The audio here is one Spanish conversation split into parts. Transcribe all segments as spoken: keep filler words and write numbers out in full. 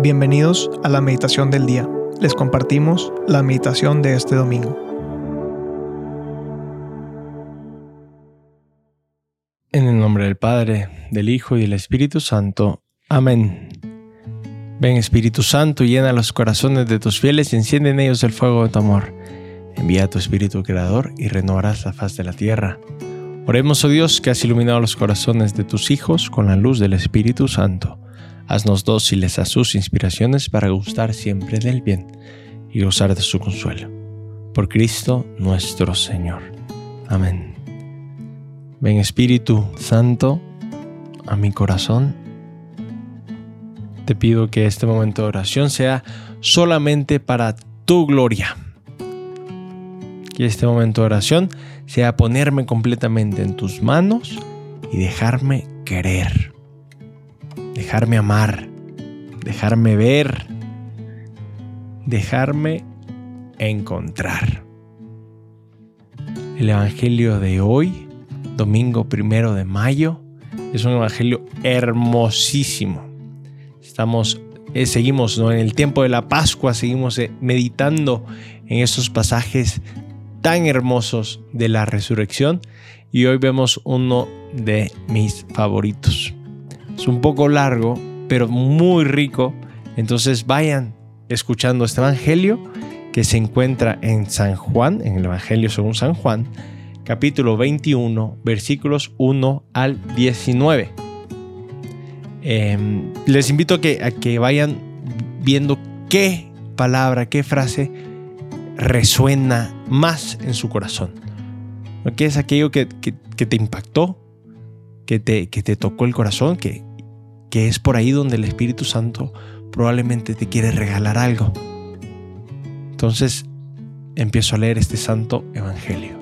Bienvenidos a la meditación del día. Les compartimos la meditación de este domingo. En el nombre del Padre, del Hijo y del Espíritu Santo. Amén. Ven Espíritu Santo, llena los corazones de tus fieles y enciende en ellos el fuego de tu amor. Envía a tu Espíritu Creador y renovarás la faz de la tierra. Oremos, oh Dios, que has iluminado los corazones de tus hijos con la luz del Espíritu Santo. Haznos dóciles a sus inspiraciones para gustar siempre del bien y gozar de su consuelo. Por Cristo nuestro Señor. Amén. Ven Espíritu Santo a mi corazón. Te pido que este momento de oración sea solamente para tu gloria. Que este momento de oración sea ponerme completamente en tus manos y dejarme querer. Dejarme amar, dejarme ver, dejarme encontrar. El Evangelio de hoy, domingo primero de mayo, es un Evangelio hermosísimo. Estamos, eh, seguimos ¿no? en el tiempo de la Pascua, seguimos eh, meditando en estos pasajes tan hermosos de la resurrección y hoy vemos uno de mis favoritos. Es un poco largo, pero muy rico. Entonces vayan escuchando este evangelio que se encuentra en San Juan, en el Evangelio según San Juan, capítulo veintiuno, versículos uno al diecinueve. Eh, les invito a que, a que vayan viendo qué palabra, qué frase resuena más en su corazón. ¿Qué es aquello que, que, que te impactó? Que te, que te tocó el corazón, que, que es por ahí donde el Espíritu Santo probablemente te quiere regalar algo. Entonces empiezo a leer este santo evangelio.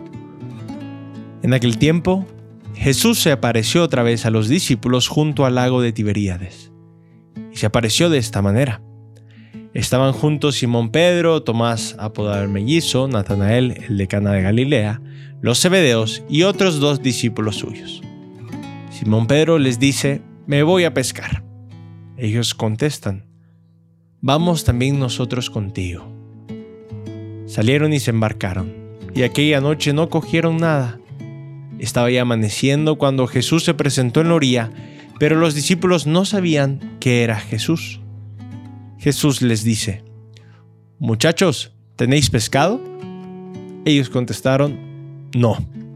En aquel tiempo, Jesús se apareció otra vez a los discípulos junto al lago de Tiberíades. Y se apareció de esta manera. Estaban juntos Simón Pedro, Tomás apodado el mellizo, Natanael, el de Cana de Galilea, los Zebedeos y otros dos discípulos suyos. Simón Pedro les dice: me voy a pescar. Ellos contestan: vamos también nosotros contigo. Salieron y se embarcaron, y aquella noche no cogieron nada. Estaba ya amaneciendo cuando Jesús se presentó en la orilla, pero los discípulos no sabían que era Jesús. Jesús les dice: muchachos, ¿tenéis pescado? Ellos contestaron: no.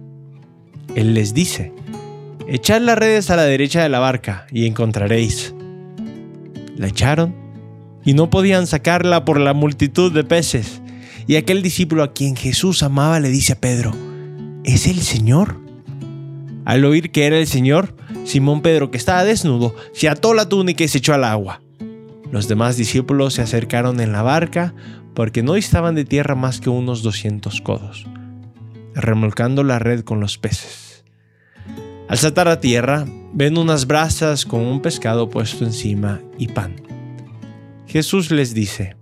Él les dice: echad las redes a la derecha de la barca y encontraréis. La echaron y no podían sacarla por la multitud de peces. Y aquel discípulo a quien Jesús amaba le dice a Pedro: ¿es el Señor? Al oír que era el Señor, Simón Pedro, que estaba desnudo, se ató la túnica y se echó al agua. Los demás discípulos se acercaron en la barca porque no distaban de tierra más que unos doscientos codos, remolcando la red con los peces. Al saltar a tierra, ven unas brasas con un pescado puesto encima y pan. Jesús les dice: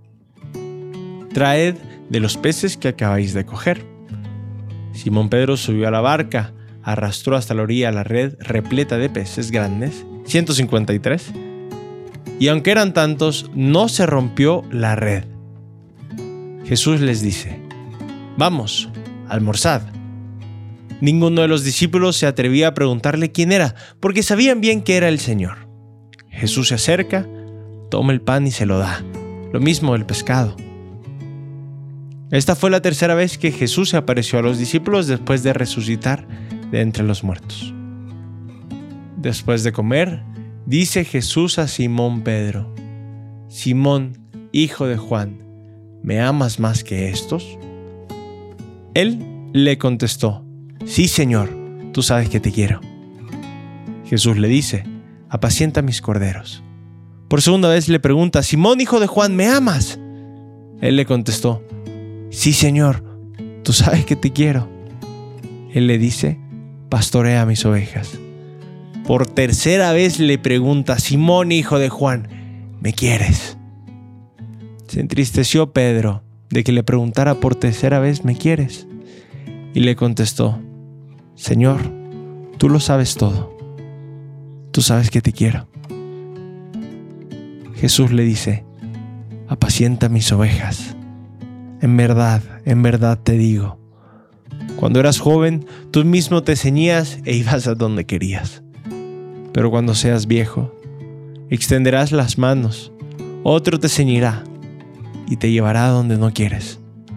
traed de los peces que acabáis de coger. Simón Pedro subió a la barca, arrastró hasta la orilla la red repleta de peces grandes, ciento cincuenta y tres, y aunque eran tantos, no se rompió la red. Jesús les dice: vamos, almorzad. Ninguno de los discípulos se atrevía a preguntarle quién era, porque sabían bien que era el Señor. Jesús se acerca, toma el pan y se lo da, lo mismo el pescado. Esta fue la tercera vez que Jesús se apareció a los discípulos después de resucitar de entre los muertos. Después de comer, dice Jesús a Simón Pedro: Simón, hijo de Juan, ¿me amas más que estos? Él le contestó: sí, Señor, tú sabes que te quiero. Jesús le dice: apacienta mis corderos. Por segunda vez le pregunta: Simón, hijo de Juan, ¿me amas? Él le contestó: sí, Señor, tú sabes que te quiero. Él le dice: pastorea mis ovejas. Por tercera vez le pregunta: Simón, hijo de Juan, ¿me quieres? Se entristeció Pedro de que le preguntara por tercera vez: ¿me quieres? Y le contestó: Señor, tú lo sabes todo. Tú sabes que te quiero. Jesús le dice: apacienta mis ovejas. En verdad, en verdad te digo, cuando eras joven, tú mismo te ceñías e ibas a donde querías. Pero cuando seas viejo, extenderás las manos, otro te ceñirá y te llevará a donde no quieres.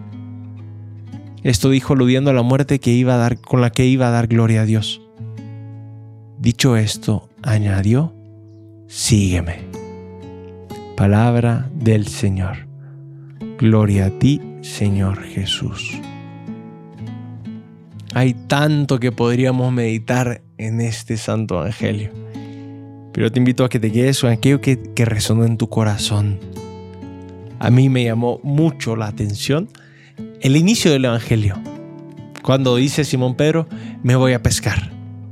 Esto dijo aludiendo a la muerte que iba a dar, con la que iba a dar gloria a Dios. Dicho esto, añadió: sígueme. Palabra del Señor. Gloria a ti, Señor Jesús. Hay tanto que podríamos meditar en este santo evangelio, pero te invito a que te quedes con aquello que, que resonó en tu corazón. A mí me llamó mucho la atención el inicio del evangelio, cuando dice Simón Pedro: me voy a pescar.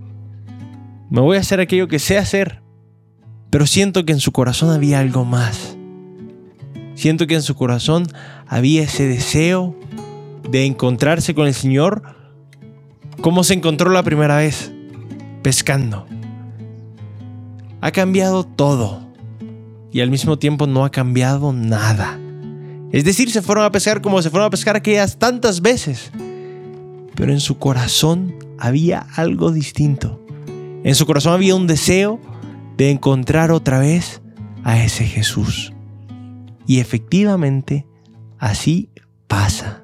Me voy a hacer aquello que sé hacer, pero siento que en su corazón había algo más. Siento que en su corazón había ese deseo de encontrarse con el Señor como se encontró la primera vez, pescando. Ha cambiado todo y al mismo tiempo no ha cambiado nada. Es decir, se fueron a pescar como se fueron a pescar aquellas tantas veces, pero en su corazón había algo distinto. En su corazón había un deseo de encontrar otra vez a ese Jesús. Y efectivamente, así pasa.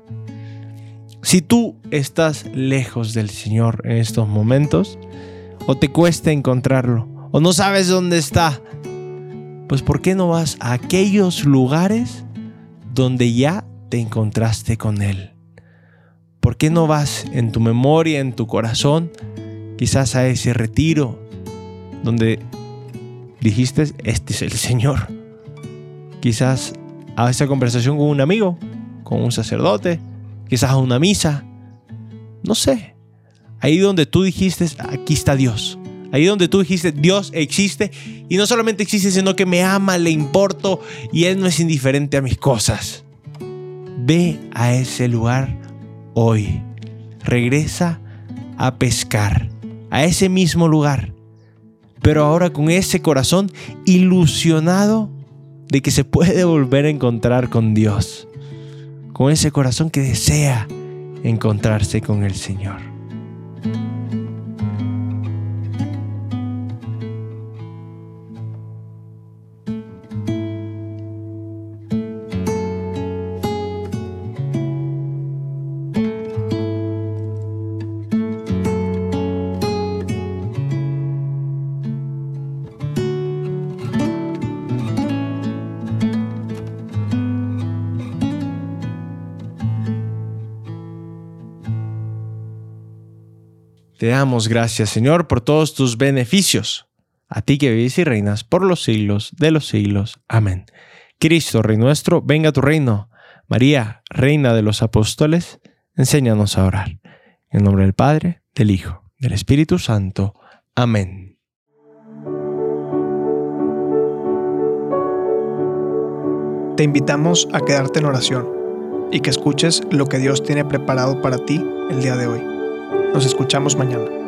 Si tú estás lejos del Señor en estos momentos, o te cuesta encontrarlo, o no sabes dónde está, pues ¿por qué no vas a aquellos lugares donde ya te encontraste con Él? ¿Por qué no vas en tu memoria, en tu corazón, quizás a ese retiro donde dijiste: este es el Señor? Quizás a esa conversación con un amigo, con un sacerdote, quizás a una misa, no sé. Ahí donde tú dijiste: aquí está Dios. Ahí donde tú dijiste: Dios existe, y no solamente existe, sino que me ama, le importo y Él no es indiferente a mis cosas. Ve a ese lugar hoy. Regresa a pescar a ese mismo lugar, pero ahora con ese corazón ilusionado de que se puede volver a encontrar con Dios, con ese corazón que desea encontrarse con el Señor. Te damos gracias, Señor, por todos tus beneficios. A ti que vives y reinas por los siglos de los siglos. Amén. Cristo, Rey nuestro, venga a tu reino. María, Reina de los Apóstoles, enséñanos a orar. En nombre del Padre, del Hijo, del Espíritu Santo. Amén. Te invitamos a quedarte en oración y que escuches lo que Dios tiene preparado para ti el día de hoy. Nos escuchamos mañana.